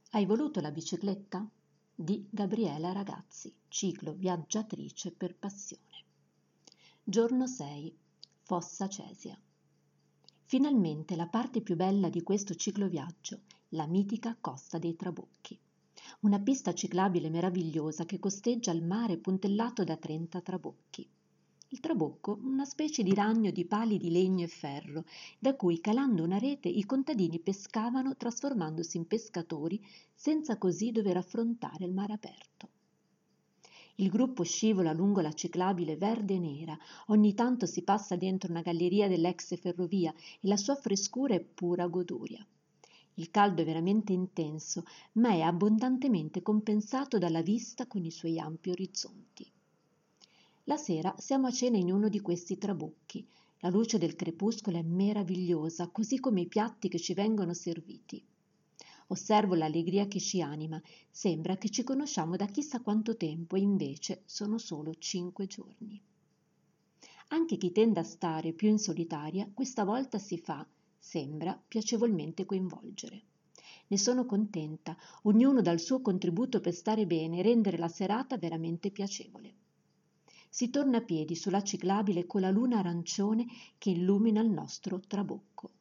Hai voluto la bicicletta? Di Gabriela Ragazzi, ciclo viaggiatrice per passione. Giorno 6. Fossa Cesia. Finalmente la parte più bella di questo cicloviaggio, la mitica Costa dei Trabocchi. Una pista ciclabile meravigliosa che costeggia il mare puntellato da 30 trabocchi. Il trabocco, una specie di ragno di pali di legno e ferro, da cui calando una rete i contadini pescavano trasformandosi in pescatori senza così dover affrontare il mare aperto. Il gruppo scivola lungo la ciclabile verde e nera, ogni tanto si passa dentro una galleria dell'ex ferrovia e la sua frescura è pura goduria. Il caldo è veramente intenso, ma è abbondantemente compensato dalla vista con i suoi ampi orizzonti. La sera siamo a cena in uno di questi trabocchi. La luce del crepuscolo è meravigliosa, così come i piatti che ci vengono serviti. Osservo l'allegria che ci anima. Sembra che ci conosciamo da chissà quanto tempo e invece sono solo 5 giorni. Anche chi tende a stare più in solitaria, questa volta si fa, sembra, piacevolmente coinvolgere. Ne sono contenta, ognuno dà il suo contributo per stare bene e rendere la serata veramente piacevole. Si torna a piedi sulla ciclabile con la luna arancione che illumina il nostro trabocco.